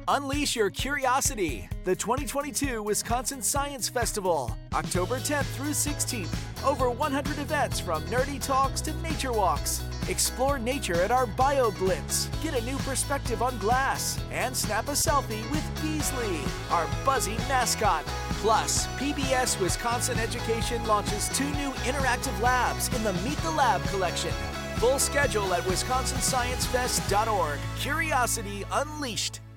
Unleash your curiosity. The 2022 Wisconsin Science Festival, October 10th through 16th. Over 100 events from nerdy talks to nature walks. Explore nature at our Bio Blitz. Get a new perspective on glass and snap a selfie with Beasley, our buzzy mascot. Plus, PBS Wisconsin Education launches 2 new interactive labs in the Meet the Lab collection. Full schedule at wisconsinsciencefest.org. Curiosity unleashed.